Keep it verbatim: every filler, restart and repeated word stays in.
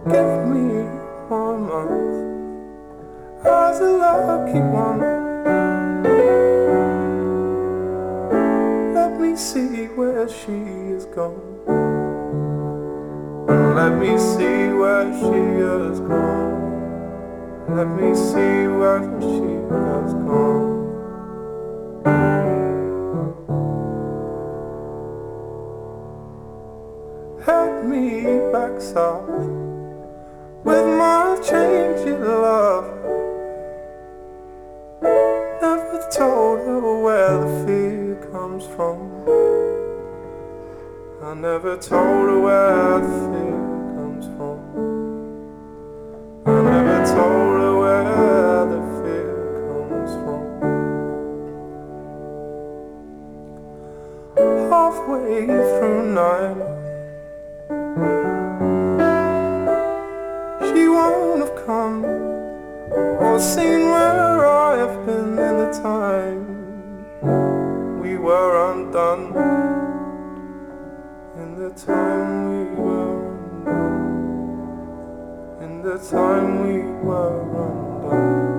Give me one month as a lucky one. Let me see where she is gone. Let me see where she has gone. Let me see where she has gone. Help me back south with my change in love. Never told her where the fear comes from. I never told her where the fear comes from. I never told her where the fear comes from. Halfway through night, she won't have come or seen where I have been in the time we were undone. In the time we were undone. In the time we were undone.